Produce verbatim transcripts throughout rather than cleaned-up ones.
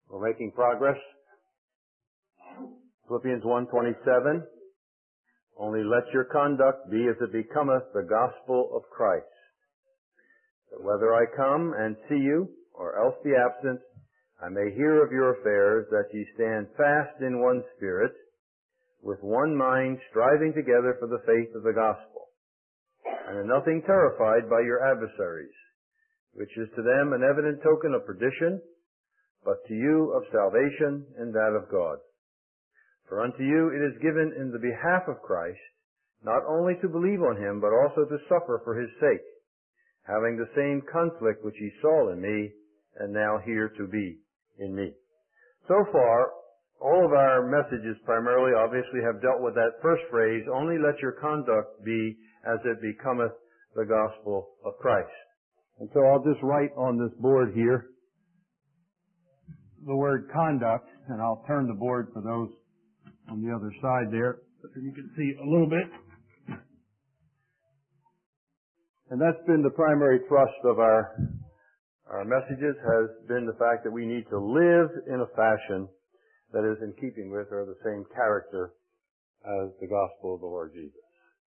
We're making progress. Philippians one twenty-seven. Only let your conduct be as it becometh the gospel of Christ. That whether I come and see you, or else be absent, I may hear of your affairs, that ye stand fast in one spirit, with one mind, striving together for the faith of the gospel, and in nothing terrified by your adversaries, which is to them an evident token of perdition, but to you of salvation and that of God. For unto you it is given in the behalf of Christ, not only to believe on him, but also to suffer for his sake, having the same conflict which ye saw in me, and now here to be in me. So far, all of our messages primarily obviously have dealt with that first phrase, only let your conduct be as it becometh the gospel of Christ. And so I'll just write on this board here the word conduct, and I'll turn the board for those on the other side there, so you can see a little bit. And that's been the primary thrust of our, our messages, has been the fact that we need to live in a fashion that is in keeping with or the same character as the gospel of the Lord Jesus.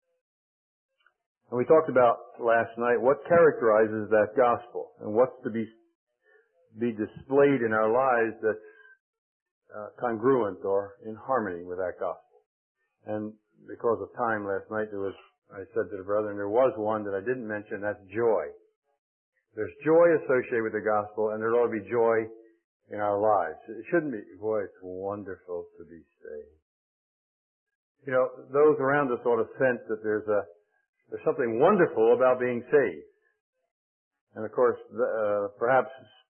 And we talked about last night what characterizes that gospel and what's to be, be displayed in our lives that's uh, congruent or in harmony with that gospel. And because of time last night, there was, I said to the brethren, there was one that I didn't mention, that's joy. There's joy associated with the gospel, and there ought to be joy in our lives. It shouldn't be, boy, it's wonderful to be saved. You know, those around us ought to sense that there's a, there's something wonderful about being saved. And of course, the, uh, perhaps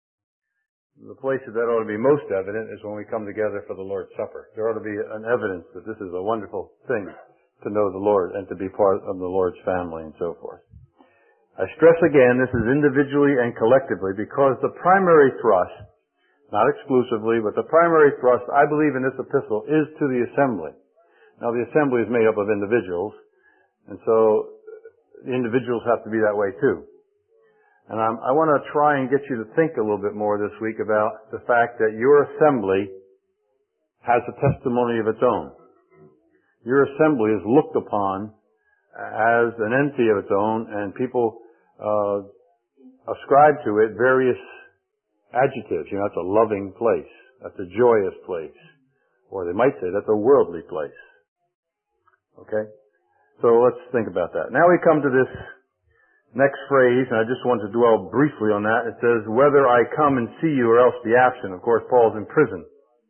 the place that that ought to be most evident is when we come together for the Lord's Supper. There ought to be an evidence that this is a wonderful thing to know the Lord and to be part of the Lord's family and so forth. I stress again, this is individually and collectively, because the primary thrust, not exclusively, but the primary thrust, I believe, in this epistle is to the assembly. Now, the assembly is made up of individuals, and so the individuals have to be that way too. And I'm, I want to try and get you to think a little bit more this week about the fact that your assembly has a testimony of its own. Your assembly is looked upon as an entity of its own, and people uh, ascribe to it various adjectives. You know, it's a loving place. That's a joyous place. Or they might say that's a worldly place. Okay? So let's think about that. Now we come to this next phrase, and I just want to dwell briefly on that. It says, whether I come and see you or else be absent. Of course, Paul's in prison.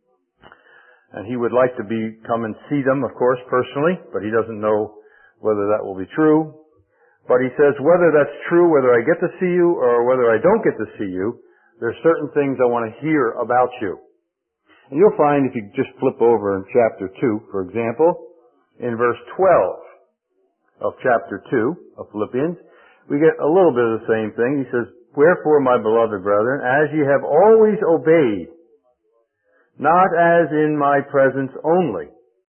And he would like to be, come and see them, of course, personally, but he doesn't know whether that will be true. But he says, whether that's true, whether I get to see you or whether I don't get to see you, there's certain things I want to hear about you. And you'll find if you just flip over in chapter two, for example, in verse twelve of chapter two of Philippians, we get a little bit of the same thing. He says, wherefore, my beloved brethren, as ye have always obeyed, not as in my presence only.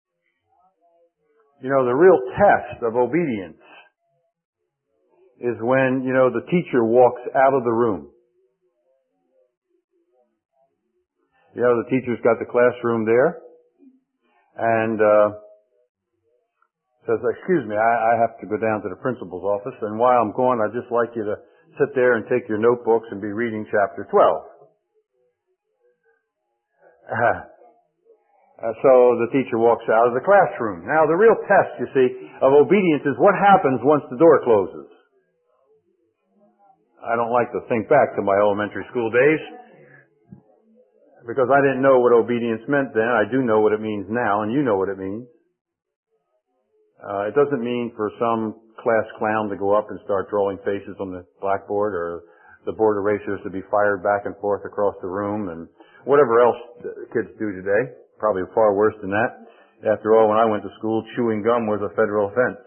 You know, the real test of obedience is when, you know, the teacher walks out of the room. You know, the teacher's got the classroom there, and uh says, excuse me, I, I have to go down to the principal's office, and while I'm gone, I'd just like you to sit there and take your notebooks and be reading chapter twelve. Uh, uh, so the teacher walks out of the classroom. Now, the real test, you see, of obedience is what happens once the door closes. I don't like to think back to my elementary school days, because I didn't know what obedience meant then. I do know what it means now, and you know what it means. Uh, it doesn't mean for some class clown to go up and start drawing faces on the blackboard, or the board erasers to be fired back and forth across the room, and whatever else kids do today. Probably far worse than that. After all, when I went to school, chewing gum was a federal offense.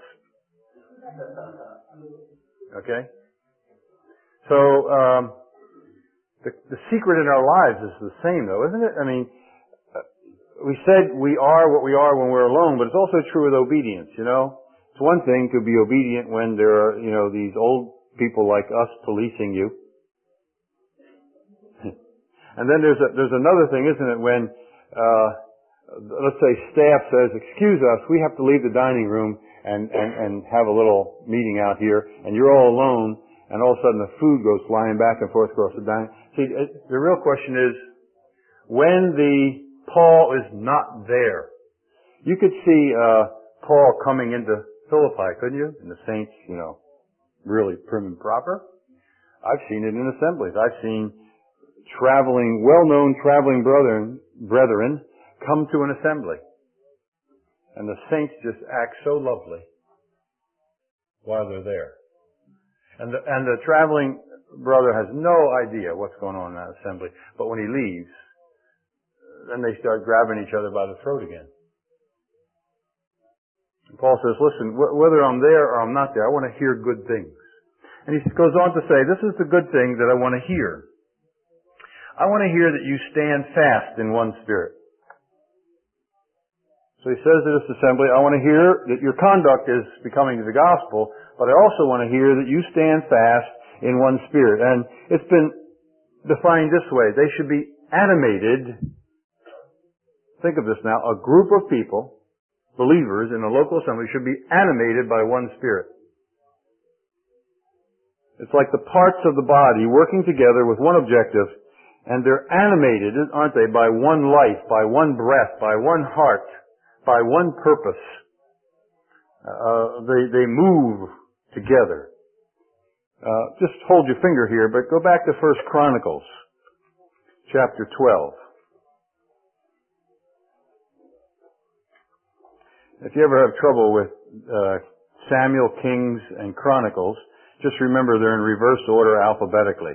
Okay? So, um, the, the secret in our lives is the same, though, isn't it? I mean, we said we are what we are when we're alone, but it's also true with obedience, you know. It's one thing to be obedient when there are, you know, these old people like us policing you. And then there's a, there's another thing, isn't it, when, uh, let's say staff says, excuse us, we have to leave the dining room and, and, and have a little meeting out here, and you're all alone, and all of a sudden the food goes flying back and forth across the dining. See, it, the real question is, when the Paul is not there, you could see, uh, Paul coming into Philippi, couldn't you? And the saints, you know, really prim and proper. I've seen it in assemblies. I've seen traveling, well-known traveling brethren, brethren come to an assembly. And the saints just act so lovely while they're there. And the, and the traveling brother has no idea what's going on in that assembly. But when he leaves, then they start grabbing each other by the throat again. And Paul says, listen, wh- whether I'm there or I'm not there, I want to hear good things. And he goes on to say, this is the good thing that I want to hear. I want to hear that you stand fast in one spirit. So he says to this assembly, I want to hear that your conduct is becoming to the gospel, but I also want to hear that you stand fast in one spirit. And it's been defined this way. They should be animated. Think of this now. A group of people, believers in a local assembly, should be animated by one spirit. It's like the parts of the body working together with one objective, and they're animated, aren't they, by one life, by one breath, by one heart, by one purpose. Uh, they, they move together. Uh, just hold your finger here, but go back to First Chronicles, chapter twelve. If you ever have trouble with uh, Samuel, Kings, and Chronicles, just remember they're in reverse order alphabetically.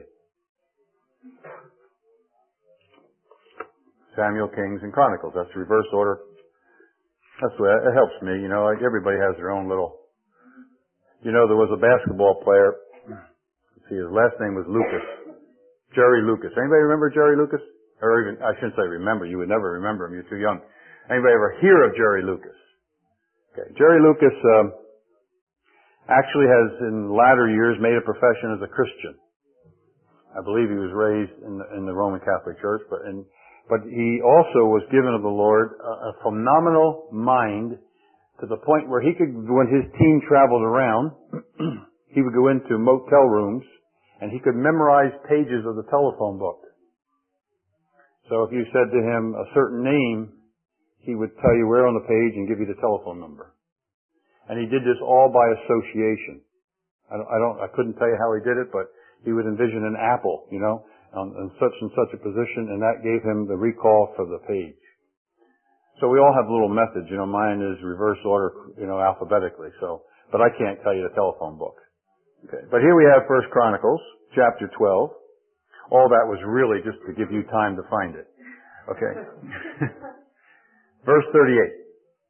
Samuel, Kings, and Chronicles. That's reverse order. That's the way it helps me. You know, like everybody has their own little. You know, there was a basketball player. Let's see, his last name was Lucas. Jerry Lucas. Anybody remember Jerry Lucas? Or even, I shouldn't say remember. You would never remember him. You're too young. Anybody ever hear of Jerry Lucas? Okay. Jerry Lucas um, actually has, in latter years, made a profession as a Christian. I believe he was raised in the, in the Roman Catholic Church, but in But he also was given of the Lord a, a phenomenal mind to the point where he could, when his team traveled around, he would go into motel rooms and he could memorize pages of the telephone book. So if you said to him a certain name, he would tell you where on the page and give you the telephone number. And he did this all by association. I don't, I don't, I couldn't tell you how he did it, but he would envision an apple, you know, On, on such and such a position, and that gave him the recall for the page. So we all have little methods, you know, mine is reverse order, you know, alphabetically, so, but I can't tell you the telephone book. Okay. But here we have First Chronicles, chapter twelve. All that was really just to give you time to find it. Okay. Verse thirty-eight.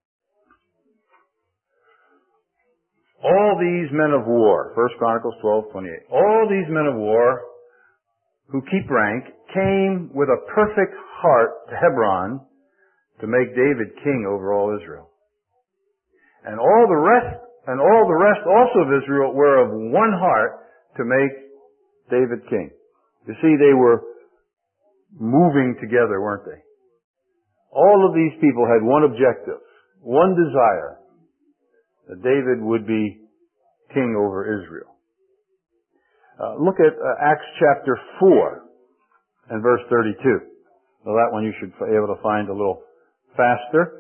All these men of war, First Chronicles twelve twenty-eight. All these men of war who keep rank, came with a perfect heart to Hebron to make David king over all Israel. And all the rest, and all the rest also of Israel were of one heart to make David king. You see, they were moving together, weren't they? All of these people had one objective, one desire, that David would be king over Israel. Uh, look at uh, Acts chapter four and verse thirty-two. Well, that one you should be able to find a little faster.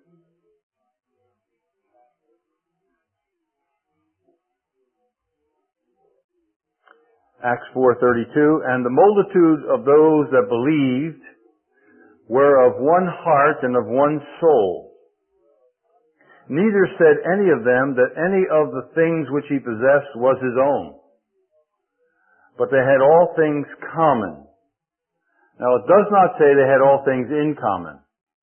Acts four thirty-two. And the multitude of those that believed were of one heart and of one soul. Neither said any of them that any of the things which he possessed was his own, but they had all things common. Now it does not say they had all things in common.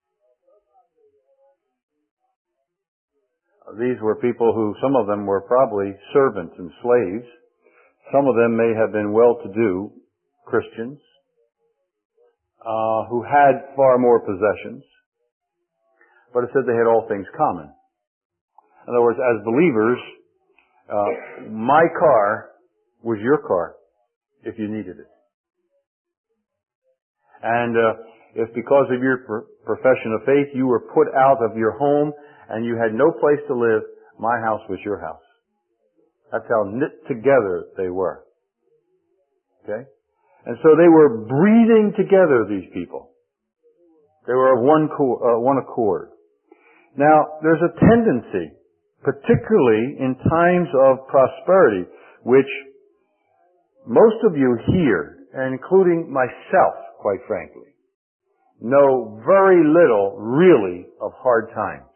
These were people who, some of them were probably servants and slaves. Some of them may have been well-to-do Christians, uh, who had far more possessions. But it said they had all things common. In other words, as believers, uh, my car was your car, if you needed it. And uh, if because of your pr- profession of faith you were put out of your home and you had no place to live, my house was your house. That's how knit together they were. Okay? And so they were breathing together, these people. They were of one, co- uh, one accord. Now, there's a tendency, particularly in times of prosperity, which most of you here, and including myself, quite frankly, know very little, really, of hard times.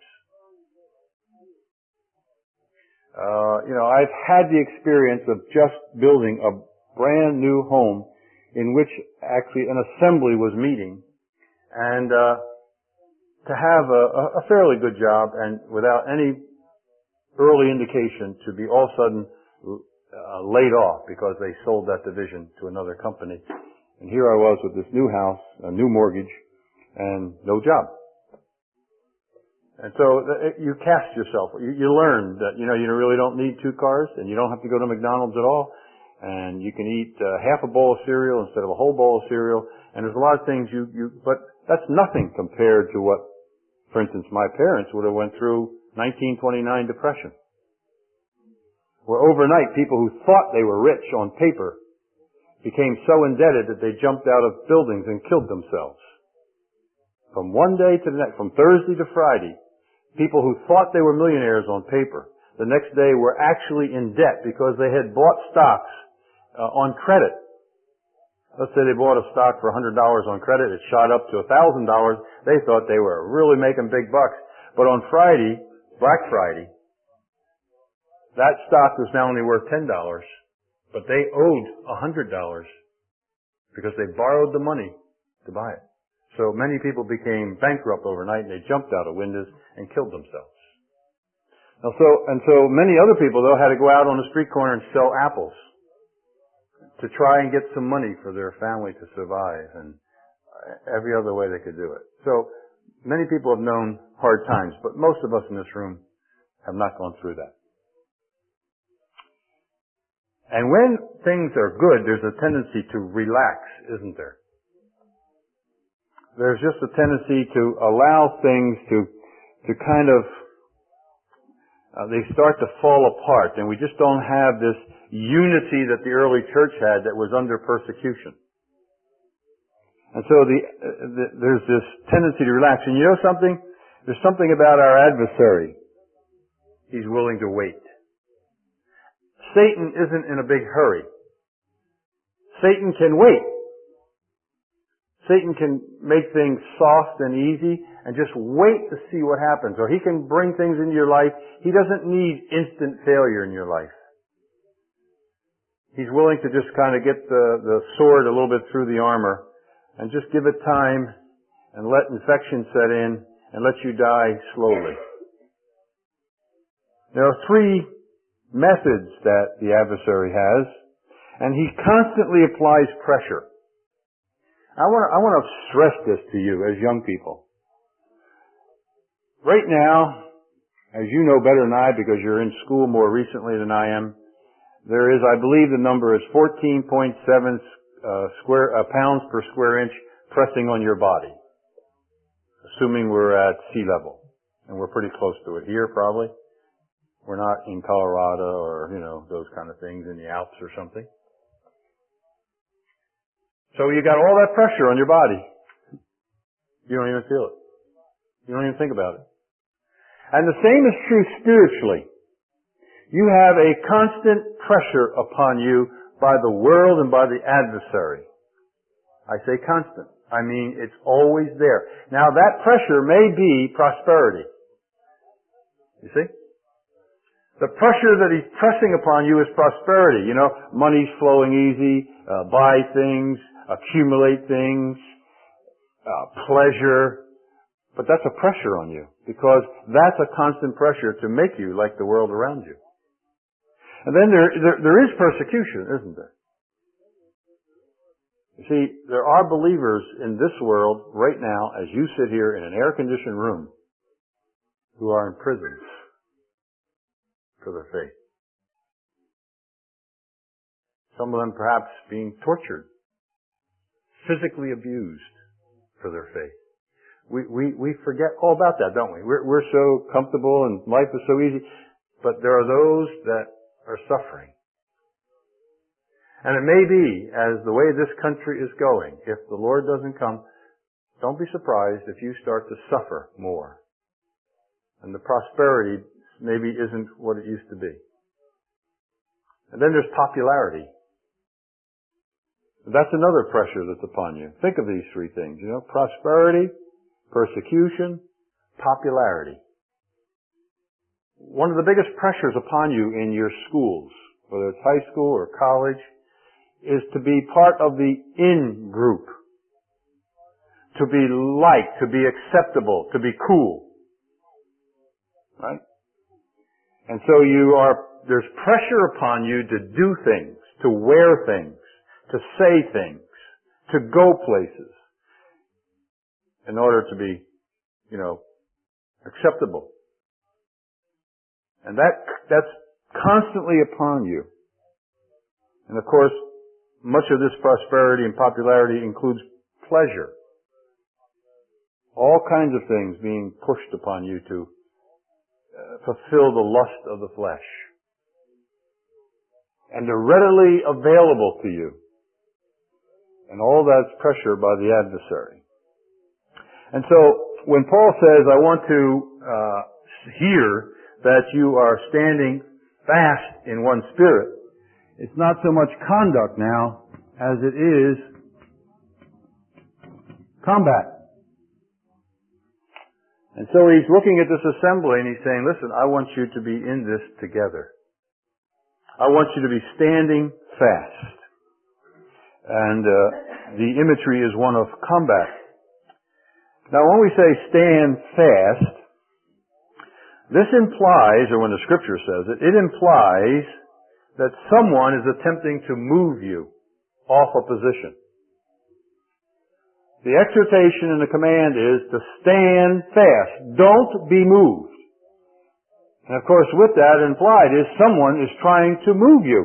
Uh, you know, I've had the experience of just building a brand new home in which actually an assembly was meeting, and uh, to have a, a fairly good job and without any early indication to be all of a sudden uh, laid off because they sold that division to another company. And here I was with this new house, a new mortgage, and no job. And so you cast yourself. You, you learn that, you know, you really don't need two cars and you don't have to go to McDonald's at all. And you can eat uh, half a bowl of cereal instead of a whole bowl of cereal. And there's a lot of things you, you, but that's nothing compared to what, for instance, my parents would have went through nineteen twenty-nine depression. Where overnight people who thought they were rich on paper became so indebted that they jumped out of buildings and killed themselves. From one day to the next, from Thursday to Friday, people who thought they were millionaires on paper, the next day were actually in debt because they had bought stocks uh, on credit. Let's say they bought a stock for one hundred dollars on credit. It shot up to one thousand dollars. They thought they were really making big bucks. But on Friday, Black Friday, that stock was now only worth ten dollars, but they owed one hundred dollars because they borrowed the money to buy it. So many people became bankrupt overnight, and they jumped out of windows and killed themselves. Now, so and so many other people though had to go out on the street corner and sell apples to try and get some money for their family to survive, and every other way they could do it. So many people have known hard times, but most of us in this room have not gone through that. And when things are good, there's a tendency to relax, isn't there? There's just a tendency to allow things to to kind of, uh, they start to fall apart, and we just don't have this unity that the early church had that was under persecution. And so the, uh, the there's this tendency to relax. And you know something? There's something about our adversary. He's willing to wait. Satan isn't in a big hurry. Satan can wait. Satan can make things soft and easy and just wait to see what happens. Or he can bring things into your life. He doesn't need instant failure in your life. He's willing to just kind of get the, the sword a little bit through the armor and just give it time and let infection set in and let you die slowly. There are three methods that the adversary has, and he constantly applies pressure. I want to, I want to stress this to you as young people. Right now, as you know better than I because you're in school more recently than I am, there is, I believe the number is fourteen point seven uh, square uh, pounds per square inch pressing on your body, assuming we're at sea level. And we're pretty close to it here probably. We're not in Colorado or, you know, those kind of things in the Alps or something. So you got all that pressure on your body. You don't even feel it. You don't even think about it. And the same is true spiritually. You have a constant pressure upon you by the world and by the adversary. I say constant. I mean, it's always there. Now that pressure may be prosperity. You see? The pressure that he's pressing upon you is prosperity. You know, money's flowing easy, uh, buy things, accumulate things, uh, pleasure. But that's a pressure on you because that's a constant pressure to make you like the world around you. And then there, there, there is persecution, isn't there? You see, there are believers in this world right now, as you sit here in an air-conditioned room, who are in prisons for their faith. Some of them perhaps being tortured physically abused for their faith. We, we, we forget all about that, don't we? We're, we're so comfortable and life is so easy. But there are those that are suffering. And it may be, as the way this country is going, if the Lord doesn't come, don't be surprised if you start to suffer more. And the prosperity maybe isn't what it used to be. And then there's popularity. That's another pressure that's upon you. Think of these three things, you know, prosperity, persecution, popularity. One of the biggest pressures upon you in your schools, whether it's high school or college, is to be part of the in group. To be liked, to be acceptable, to be cool. Right? And so you are, there's pressure upon you to do things, to wear things, to say things, to go places in order to be, you know, acceptable. And that, that's constantly upon you. And of course, much of this prosperity and popularity includes pleasure. All kinds of things being pushed upon you to uh, fulfill the lust of the flesh. And they're readily available to you. And all that's pressure by the adversary. And so, when Paul says, I want to uh, hear that you are standing fast in one spirit, it's not so much conduct now as it is combat. And so he's looking at this assembly and he's saying, listen, I want you to be in this together. I want you to be standing fast. And uh, the imagery is one of combat. Now when we say stand fast, this implies, or when the scripture says it, it implies that someone is attempting to move you off a position. The exhortation and the command is to stand fast. Don't be moved. And of course with that implied is someone is trying to move you.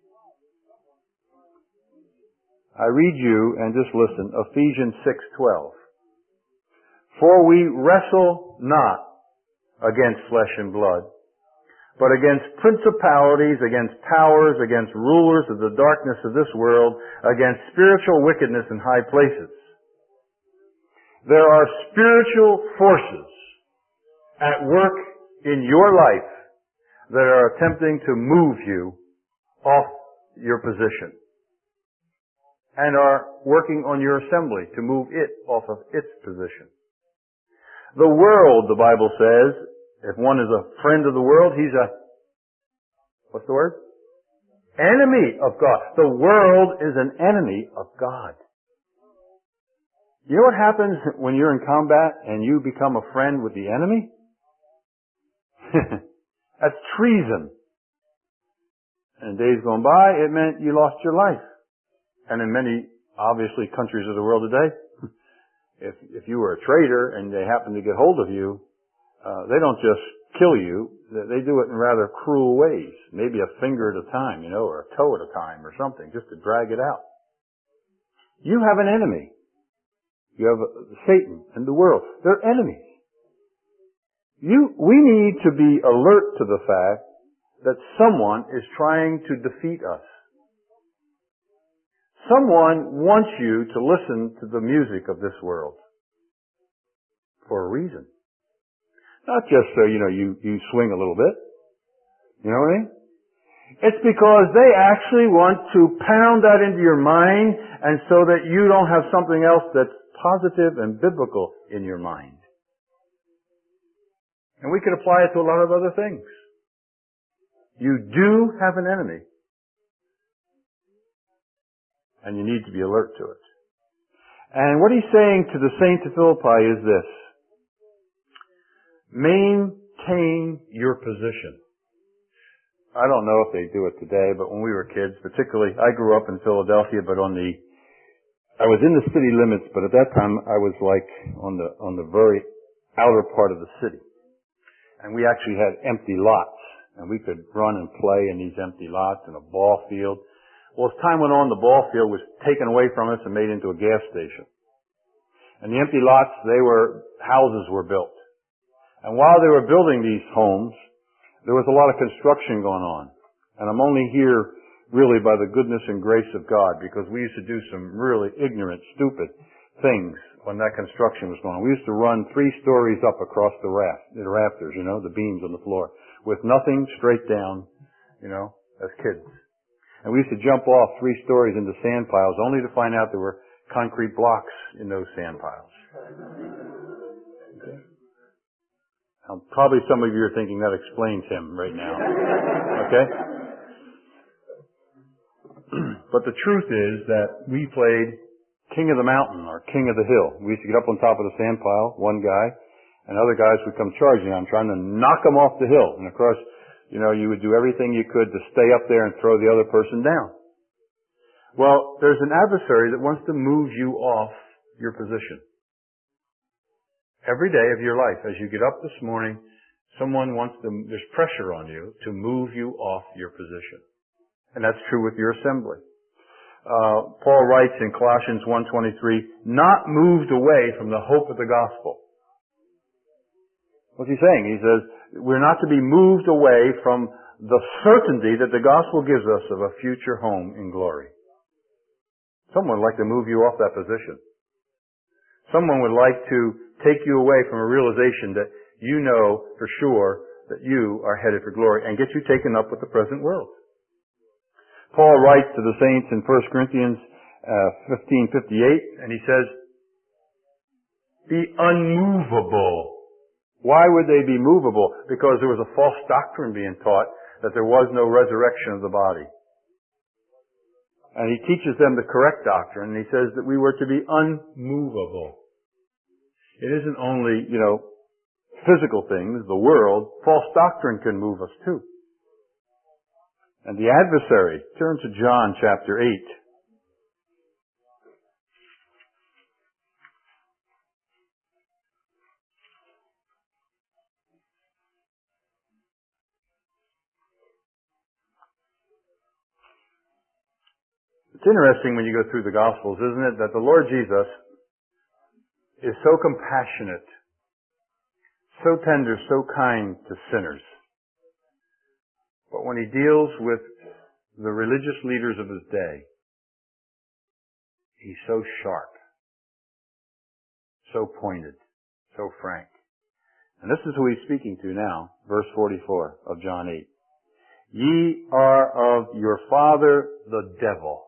I read you, and just listen, Ephesians six twelve. For we wrestle not against flesh and blood, but against principalities, against powers, against rulers of the darkness of this world, against spiritual wickedness in high places. There are spiritual forces at work in your life that are attempting to move you off your position and are working on your assembly to move it off of its position. The world, the Bible says, if one is a friend of the world, he's a, what's the word? Enemy of God. The world is an enemy of God. You know what happens when you're in combat and you become a friend with the enemy? That's treason. And days gone by, it meant you lost your life. And in many, obviously, countries of the world today, if if you were a traitor and they happen to get hold of you, uh, they don't just kill you. They do it in rather cruel ways. Maybe a finger at a time, you know, or a toe at a time or something, just to drag it out. You have an enemy. You have Satan and the world. They're enemies. You, we need to be alert to the fact that someone is trying to defeat us. Someone wants you to listen to the music of this world. For a reason. Not just so, you know, you, you swing a little bit. You know what I mean? It's because they actually want to pound that into your mind and so that you don't have something else that's positive and biblical in your mind. And we could apply it to a lot of other things. You do have an enemy. And you need to be alert to it. And what he's saying to the saints of Philippi is this. Maintain your position. I don't know if they do it today, but when we were kids, particularly, I grew up in Philadelphia, but on the, I was in the city limits, but at that time I was like on the, on the very outer part of the city. And we actually had empty lots, and we could run and play in these empty lots in a ball field. Well, as time went on, the ball field was taken away from us and made into a gas station. And the empty lots, they were, houses were built. And while they were building these homes, there was a lot of construction going on. And I'm only here really by the goodness and grace of God, because we used to do some really ignorant, stupid things when that construction was going on. We used to run three stories up across the raft, the rafters, you know, the beams on the floor, with nothing straight down, you know, as kids. And we used to jump off three stories into sand piles, only to find out there were concrete blocks in those sand piles. Okay. Now, probably some of you are thinking that explains him right now. Okay? But the truth is that we played King of the Mountain or King of the Hill. We used to get up on top of the sand pile, one guy, and other guys would come charging on, trying to knock him off the hill. And of course, you know, you would do everything you could to stay up there and throw the other person down. Well, there's an adversary that wants to move you off your position. Every day of your life, as you get up this morning, someone wants to, there's pressure on you to move you off your position. And that's true with your assembly. Uh, Paul writes in Colossians one twenty-three, not moved away from the hope of the gospel. What's he saying? He says, we're not to be moved away from the certainty that the gospel gives us of a future home in glory. Someone would like to move you off that position. Someone would like to take you away from a realization that you know for sure that you are headed for glory and get you taken up with the present world. Paul writes to the saints in First Corinthians uh, fifteen fifty-eight, and he says, be unmovable. Why would they be movable? Because there was a false doctrine being taught that there was no resurrection of the body. And he teaches them the correct doctrine, and he says that we were to be unmovable. It isn't only, you know, physical things, the world. False doctrine can move us too. And the adversary, turn to John chapter eight. It's interesting when you go through the Gospels, isn't it, that the Lord Jesus is so compassionate, so tender, so kind to sinners. But when he deals with the religious leaders of his day, he's so sharp, so pointed, so frank. And this is who he's speaking to now, verse forty-four of John eight. Ye are of your father the devil,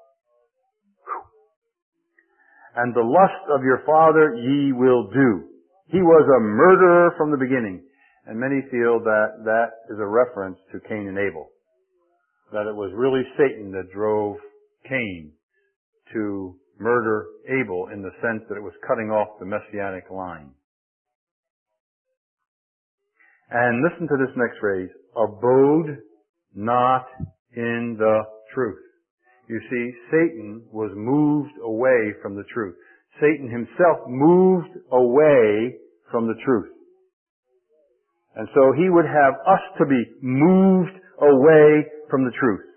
and the lust of your father ye will do. He was a murderer from the beginning. And many feel that that is a reference to Cain and Abel. That it was really Satan that drove Cain to murder Abel in the sense that it was cutting off the messianic line. And listen to this next phrase, abode not in the truth. You see, Satan was moved away from the truth. Satan himself moved away from the truth. And so he would have us to be moved away from the truth.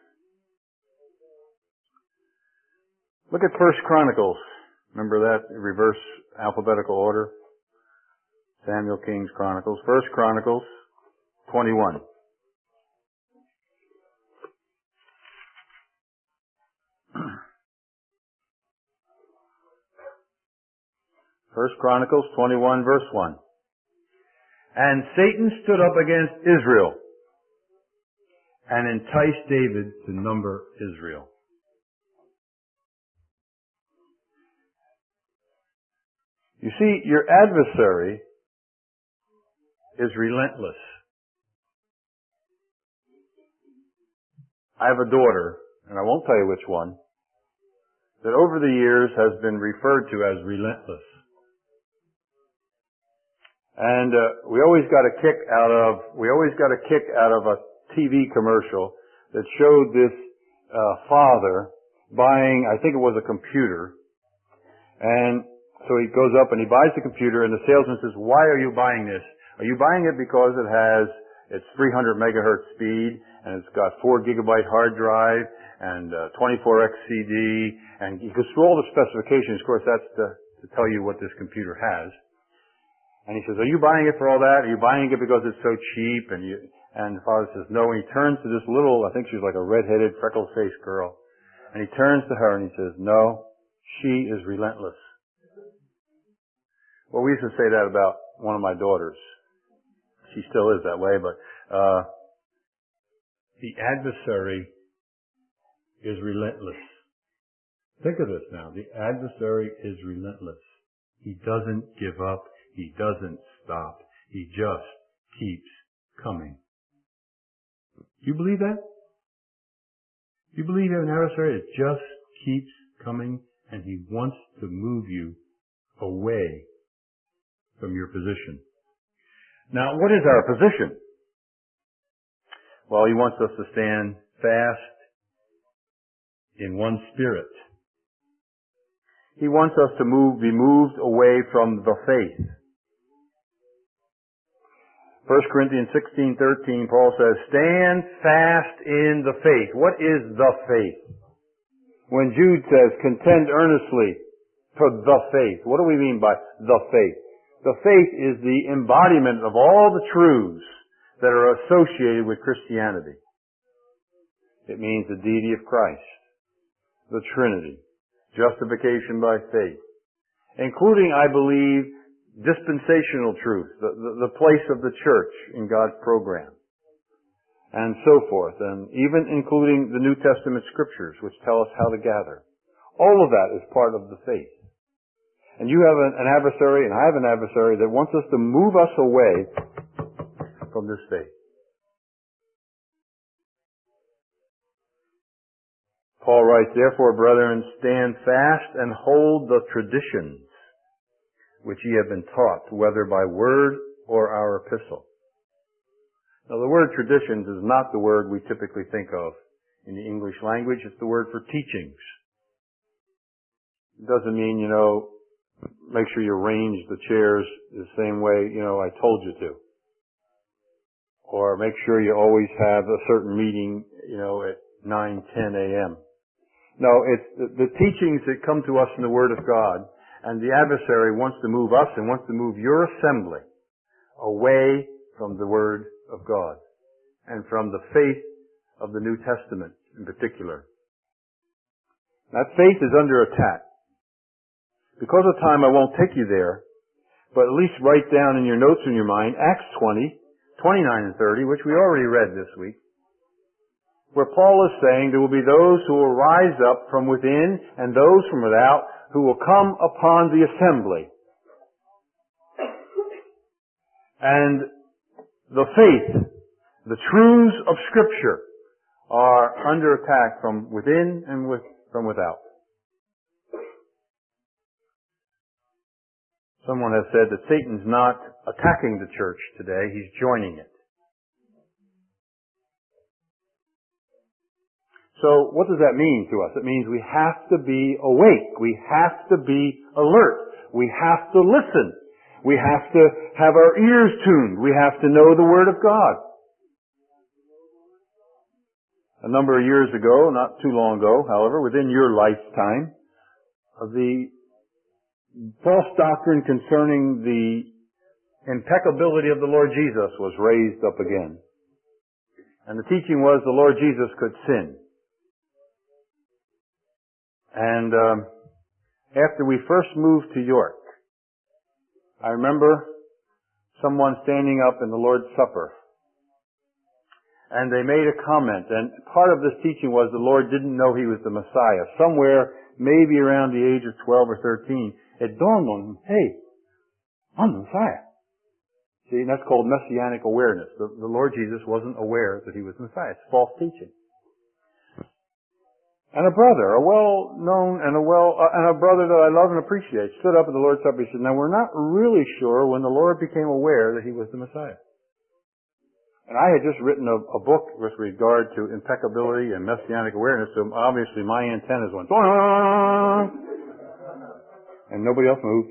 Look at First Chronicles. Remember that reverse alphabetical order? Samuel, Kings, Chronicles. First Chronicles twenty-one. First Chronicles twenty-one, verse one. And Satan stood up against Israel and enticed David to number Israel. You see, your adversary is relentless. I have a daughter, and I won't tell you which one, that over the years has been referred to as relentless. And uh, we always got a kick out of we always got a kick out of a T V commercial that showed this uh, father buying, I think it was a computer, and so he goes up and he buys the computer, and the salesman says, "Why are you buying this? Are you buying it because it has it's three hundred megahertz speed and it's got four gigabyte hard drive and uh, twenty-four X C D, and he goes through all the specifications. Of course, that's to, to tell you what this computer has. And he says, "Are you buying it for all that? Are you buying it because it's so cheap?" And you, and the father says, "No." And he turns to this little, I think she's like a red-headed, freckle-faced girl, and he turns to her and he says, "No, she is relentless." Well, we used to say that about one of my daughters. She still is that way, but uh the adversary is relentless. Think of this now. The adversary is relentless. He doesn't give up. He doesn't stop. He just keeps coming. You believe that? You believe you have an adversary that just keeps coming, and he wants to move you away from your position. Now, what is our position? Well, he wants us to stand fast in one spirit. He wants us to move, be moved away from the faith. First Corinthians sixteen thirteen, Paul says, "Stand fast in the faith." What is the faith? When Jude says, "Contend earnestly for the faith," what do we mean by the faith? The faith is the embodiment of all the truths that are associated with Christianity. It means the deity of Christ, the Trinity, justification by faith, including, I believe, dispensational truth, the, the, the place of the church in God's program, and so forth, and even including the New Testament scriptures, which tell us how to gather. All of that is part of the faith. And you have an, an adversary, and I have an adversary that wants us to move us away from this faith. Paul writes, "Therefore, brethren, stand fast and hold the traditions which ye have been taught, whether by word or our epistle." Now, the word traditions is not the word we typically think of in the English language. It's the word for teachings. It doesn't mean, you know, make sure you arrange the chairs the same way, you know, I told you to. Or make sure you always have a certain meeting, you know, at nine ten a.m. No, it's the, the teachings that come to us in the Word of God, and the adversary wants to move us and wants to move your assembly away from the Word of God and from the faith of the New Testament in particular. That faith is under attack. Because of time, I won't take you there, but at least write down in your notes in your mind Acts twenty, twenty-nine and thirty, which we already read this week, where Paul is saying there will be those who will rise up from within and those from without who will come upon the assembly. And the faith, the truths of Scripture are under attack from within and with, from without. Someone has said that Satan's not attacking the church today, he's joining it. So what does that mean to us? It means we have to be awake. We have to be alert. We have to listen. We have to have our ears tuned. We have to know the Word of God. A number of years ago, not too long ago, however, within your lifetime, the false doctrine concerning the impeccability of the Lord Jesus was raised up again. And the teaching was the Lord Jesus could sin. And um, after we first moved to York, I remember someone standing up in the Lord's Supper, and they made a comment, and part of this teaching was the Lord didn't know He was the Messiah. Somewhere, maybe around the age of twelve or thirteen, it dawned on him, hey, I'm the Messiah. See, and that's called messianic awareness. The, the Lord Jesus wasn't aware that He was the Messiah. It's false teaching. And a brother, a well-known and a well, uh, and a brother that I love and appreciate, stood up at the Lord's Supper. He said, now we're not really sure when the Lord became aware that He was the Messiah. And I had just written a, a book with regard to impeccability and messianic awareness, so obviously my antennas went, and nobody else moved.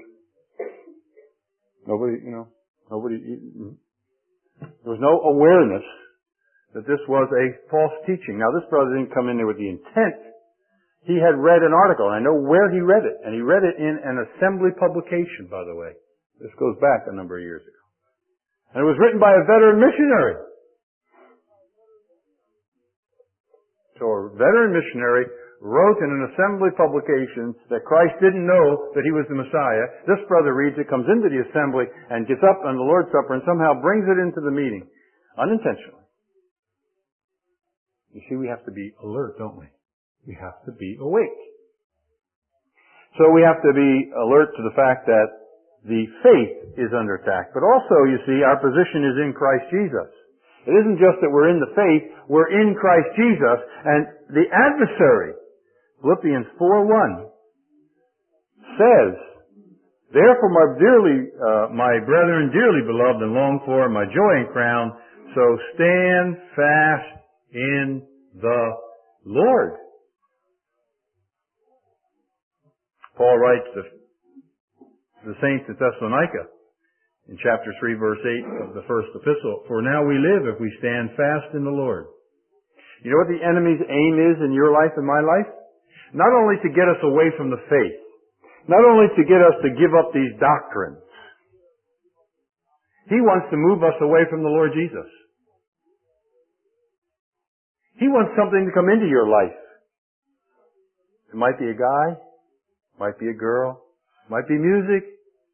Nobody, you know, nobody, there was no awareness that this was a false teaching. Now, this brother didn't come in there with the intent. He had read an article, and I know where he read it, and he read it in an assembly publication, by the way. This goes back a number of years ago. And it was written by a veteran missionary. So a veteran missionary wrote in an assembly publication that Christ didn't know that he was the Messiah. This brother reads it, comes into the assembly, and gets up on the Lord's Supper and somehow brings it into the meeting. Unintentionally. You see, we have to be alert, don't we? We have to be awake. So we have to be alert to the fact that the faith is under attack. But also, you see, our position is in Christ Jesus. It isn't just that we're in the faith, we're in Christ Jesus, and the adversary, Philippians four one, says, therefore, my dearly, uh, my brethren, dearly beloved and longed for, my joy and crown, so stand fast in the Lord. Paul writes to the saints at Thessalonica in chapter three, verse eight of the first epistle, for now we live if we stand fast in the Lord. You know what the enemy's aim is in your life and my life? Not only to get us away from the faith, not only to get us to give up these doctrines, he wants to move us away from the Lord Jesus. He wants something to come into your life. It might be a guy, might be a girl, might be music,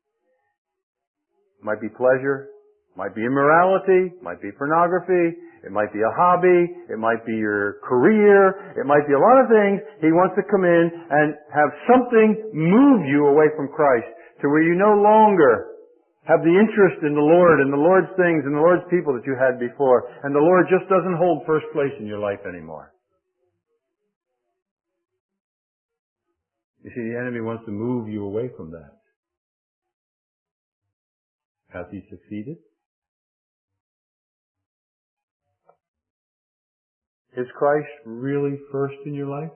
might be pleasure, might be immorality, might be pornography, it might be a hobby, it might be your career, it might be a lot of things. He wants to come in and have something move you away from Christ to where you no longer have the interest in the Lord and the Lord's things and the Lord's people that you had before, and the Lord just doesn't hold first place in your life anymore. You see, the enemy wants to move you away from that. Has he succeeded? Is Christ really first in your life?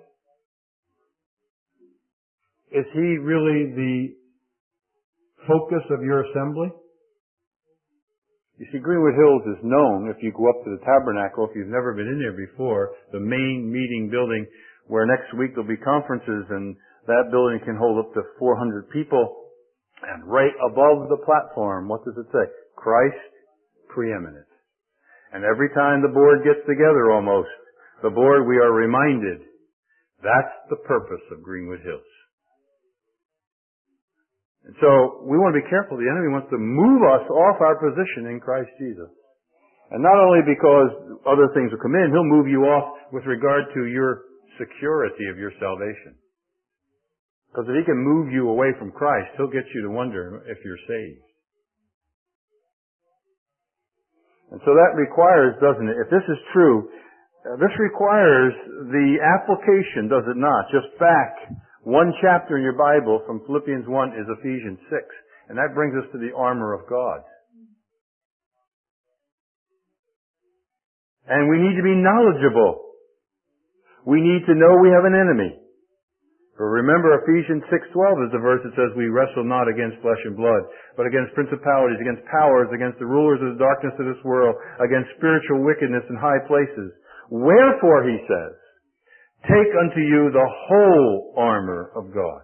Is he really the focus of your assembly? You see, Greenwood Hills is known, if you go up to the tabernacle, if you've never been in there before, the main meeting building where next week there'll be conferences, and that building can hold up to four hundred people. And right above the platform, what does it say? Christ preeminent. And every time the board gets together almost, the board, we are reminded, that's the purpose of Greenwood Hills. And so, we want to be careful. The enemy wants to move us off our position in Christ Jesus. And not only because other things will come in, he'll move you off with regard to your security of your salvation. Because if he can move you away from Christ, he'll get you to wonder if you're saved. And so that requires, doesn't it, if this is true, uh, this requires the application, does it not? Just back one chapter in your Bible from Philippians one is Ephesians six. And that brings us to the armor of God. And we need to be knowledgeable. We need to know we have an enemy. For remember, Ephesians six twelve is the verse that says, we wrestle not against flesh and blood, but against principalities, against powers, against the rulers of the darkness of this world, against spiritual wickedness in high places. Wherefore, he says, take unto you the whole armor of God.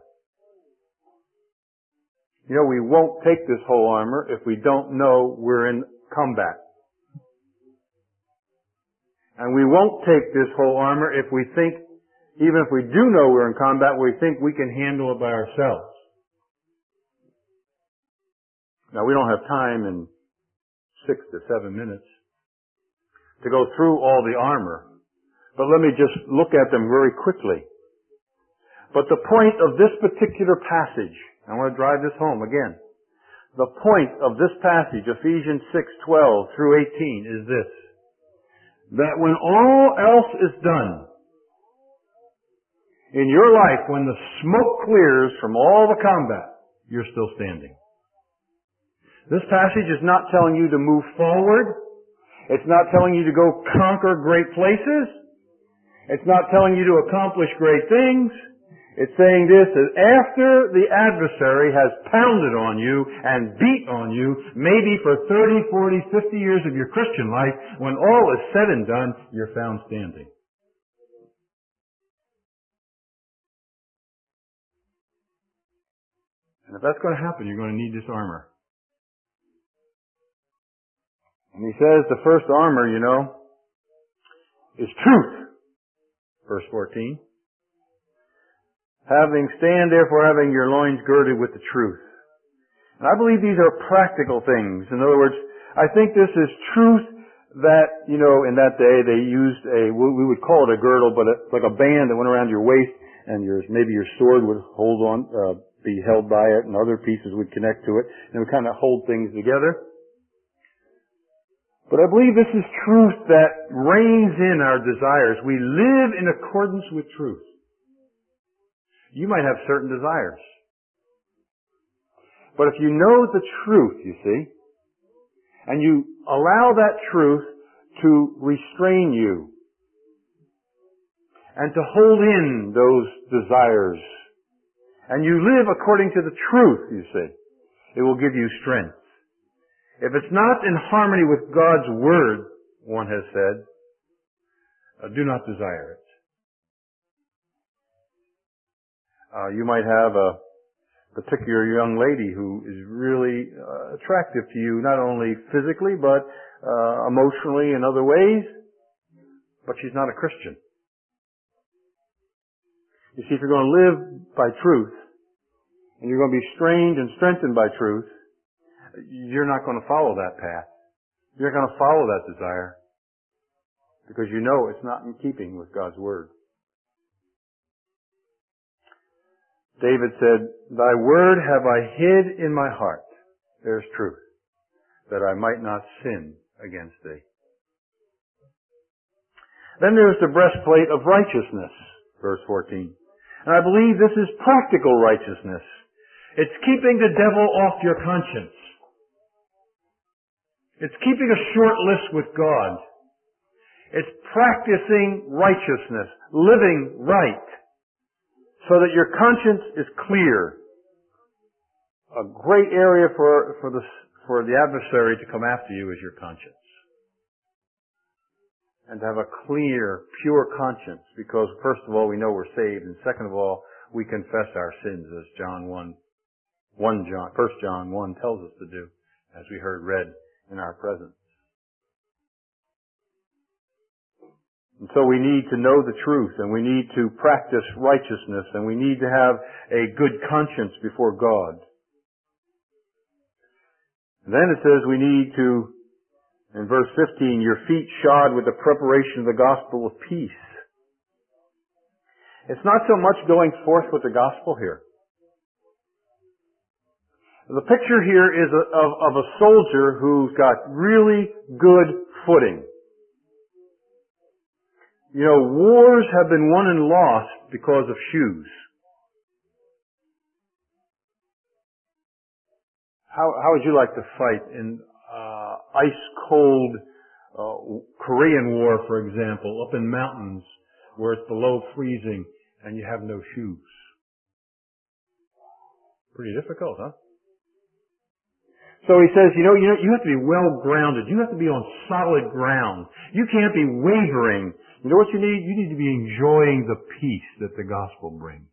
You know, we won't take this whole armor if we don't know we're in combat. And we won't take this whole armor if we think, even if we do know we're in combat, we think we can handle it by ourselves. Now, we don't have time in six to seven minutes to go through all the armor, but let me just look at them very quickly. But the point of this particular passage, I want to drive this home again. The point of this passage, Ephesians six twelve through eighteen, is this: that when all else is done, in your life, when the smoke clears from all the combat, you're still standing. This passage is not telling you to move forward. It's not telling you to go conquer great places. It's not telling you to accomplish great things. It's saying this, that after the adversary has pounded on you and beat on you, maybe for thirty, forty, fifty years of your Christian life, when all is said and done, you're found standing. And if that's going to happen, you're going to need this armor. And he says the first armor, you know, is truth. Verse fourteen. Having, stand therefore having your loins girded with the truth. And I believe these are practical things. In other words, I think this is truth that, you know, in that day they used a, we would call it a girdle, but it's like a band that went around your waist, and your, maybe your sword would hold on, uh, be held by it, and other pieces would connect to it, and it would kind of hold things together. But I believe this is truth that reigns in our desires. We live in accordance with truth. You might have certain desires. But if you know the truth, you see, and you allow that truth to restrain you and to hold in those desires, and you live according to the truth, you see, it will give you strength. If it's not in harmony with God's Word, one has said, uh, do not desire it. Uh, you might have a particular young lady who is really uh, attractive to you, not only physically, but uh, emotionally in other ways, but she's not a Christian. You see, if you're going to live by truth, and you're going to be strained and strengthened by truth, you're not going to follow that path. You're not going to follow that desire, because you know it's not in keeping with God's Word. David said, thy word have I hid in my heart. There's truth. That I might not sin against thee. Then there's the breastplate of righteousness, verse fourteen. And I believe this is practical righteousness. It's keeping the devil off your conscience. It's keeping a short list with God. It's practicing righteousness, living right, so that your conscience is clear. A great area for, for, the, for the adversary to come after you is your conscience. And to have a clear, pure conscience, because first of all, we know we're saved, and second of all, we confess our sins, as John one, one John, First John one tells us to do, as we heard read in our presence. And so we need to know the truth, and we need to practice righteousness, and we need to have a good conscience before God. And then it says we need to, in verse fifteen, your feet shod with the preparation of the gospel of peace. It's not so much going forth with the gospel here. The picture here is of, of a soldier who's got really good footing. You know, wars have been won and lost because of shoes. How, how would you like to fight in uh, ice-cold uh, Korean War, for example, up in mountains where it's below freezing and you have no shoes? Pretty difficult, huh? So he says, you know, you know, you have to be well grounded. You have to be on solid ground. You can't be wavering. You know what you need? You need to be enjoying the peace that the gospel brings.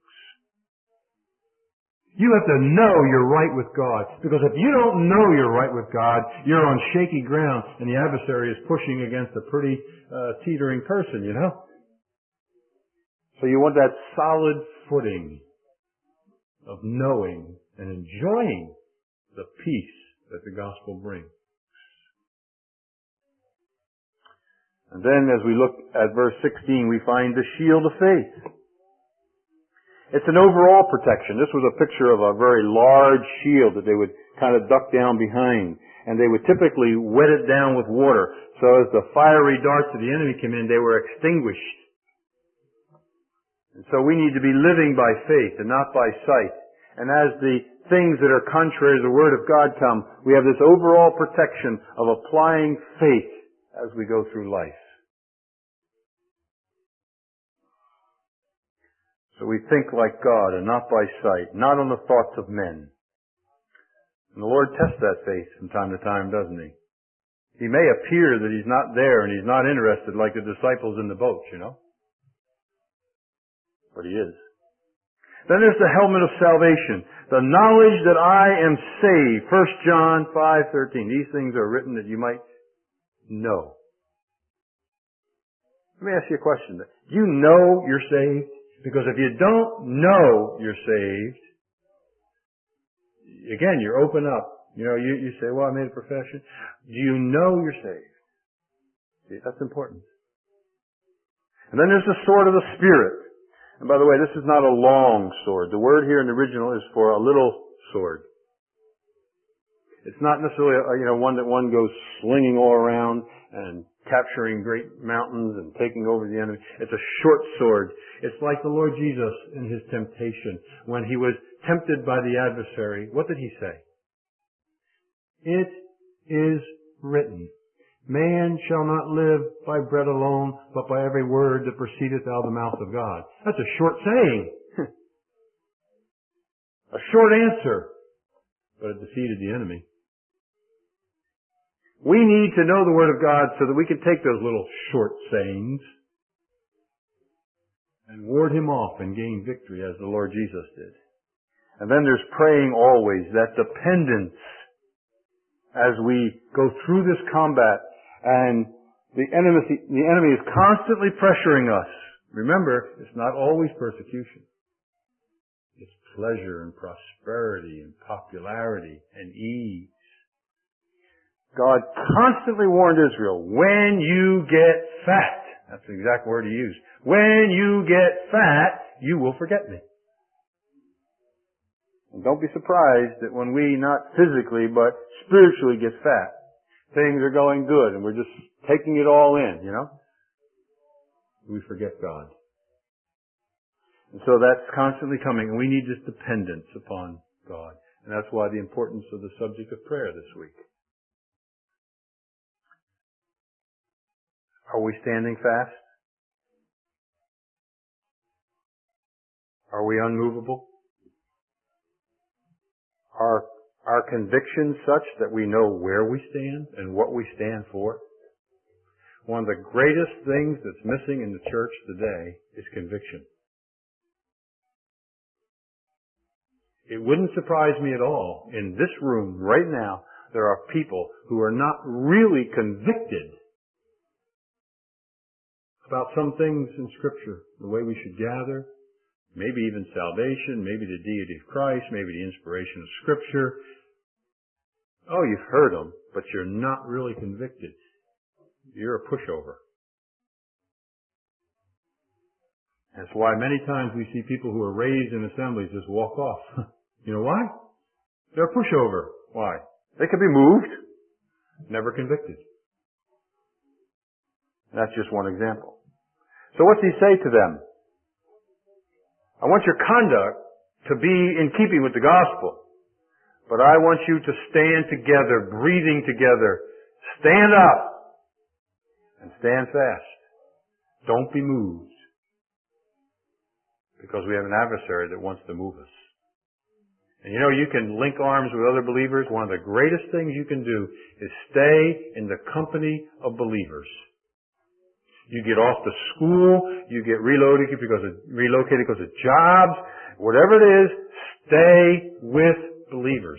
You have to know you're right with God. Because if you don't know you're right with God, you're on shaky ground, and the adversary is pushing against a pretty uh, teetering person, you know? So you want that solid footing of knowing and enjoying the peace that the gospel brings. And then as we look at verse sixteen, we find the shield of faith. It's an overall protection. This was a picture of a very large shield that they would kind of duck down behind. And they would typically wet it down with water. So as the fiery darts of the enemy came in, they were extinguished. And so we need to be living by faith and not by sight. And as the things that are contrary to the Word of God come, we have this overall protection of applying faith as we go through life. So we think like God and not by sight, not on the thoughts of men. And the Lord tests that faith from time to time, doesn't He? He may appear that He's not there and He's not interested like the disciples in the boat, you know. But He is. Then there's the helmet of salvation. The knowledge that I am saved. First John five thirteen. These things are written that you might know. Let me ask you a question. Do you know you're saved? Because if you don't know you're saved, again, you're open up. You know, you, you say, well, I made a profession. Do you know you're saved? See, that's important. And then there's the sword of the Spirit. And by the way, this is not a long sword. The word here in the original is for a little sword. It's not necessarily a, you know, one that one goes slinging all around and capturing great mountains and taking over the enemy. It's a short sword. It's like the Lord Jesus in His temptation. When He was tempted by the adversary, what did He say? It is written, man shall not live by bread alone, but by every word that proceedeth out of the mouth of God. That's a short saying. A short answer. But it defeated the enemy. We need to know the Word of God so that we can take those little short sayings and ward him off and gain victory as the Lord Jesus did. And then there's praying always, that dependence as we go through this combat and the enemy, the enemy is constantly pressuring us. Remember, it's not always persecution. It's pleasure and prosperity and popularity and ease. God constantly warned Israel, when you get fat, that's the exact word He used, when you get fat, you will forget me. And don't be surprised that when we, not physically, but spiritually get fat, things are going good and we're just taking it all in, you know? We forget God. And so that's constantly coming, and we need this dependence upon God. And that's why the importance of the subject of prayer this week. Are we standing fast? Are we unmovable? Are our convictions such that we know where we stand and what we stand for? One of the greatest things that's missing in the church today is conviction. It wouldn't surprise me at all. In this room right now, there are people who are not really convicted about some things in Scripture, the way we should gather, maybe even salvation, maybe the deity of Christ, maybe the inspiration of Scripture. Oh, you've heard them, but you're not really convicted. You're a pushover. That's why many times we see people who are raised in assemblies just walk off. You know why? They're a pushover. Why? They can be moved, never convicted. That's just one example. So what's He say to them? I want your conduct to be in keeping with the gospel. But I want you to stand together, breathing together. Stand up and stand fast. Don't be moved. Because we have an adversary that wants to move us. And you know, you can link arms with other believers. One of the greatest things you can do is stay in the company of believers. You get off to school, you get relocated because of, relocated because of jobs, whatever it is, stay with believers.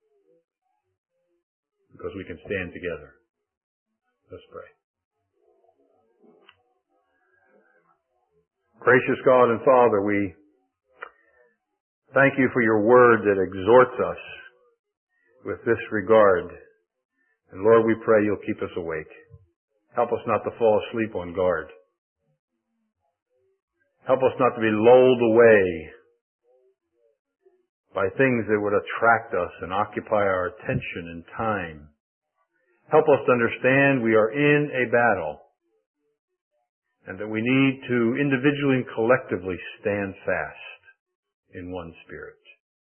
Because we can stand together. Let's pray. Gracious God and Father, we thank You for Your word that exhorts us with this regard. And Lord, we pray You'll keep us awake. Help us not to fall asleep on guard. Help us not to be lulled away by things that would attract us and occupy our attention and time. Help us to understand we are in a battle and that we need to individually and collectively stand fast in one spirit.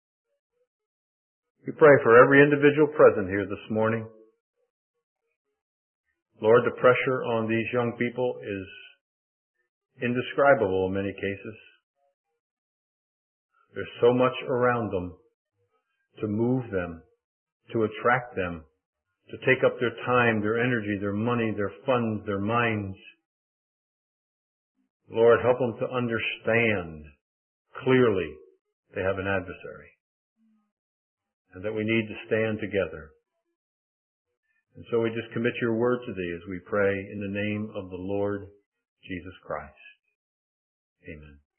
We pray for every individual present here this morning. Lord, the pressure on these young people is indescribable in many cases. There's so much around them to move them, to attract them, to take up their time, their energy, their money, their funds, their minds. Lord, help them to understand clearly they have an adversary and that we need to stand together. And so we just commit your word to thee as we pray in the name of the Lord Jesus Christ. Amen.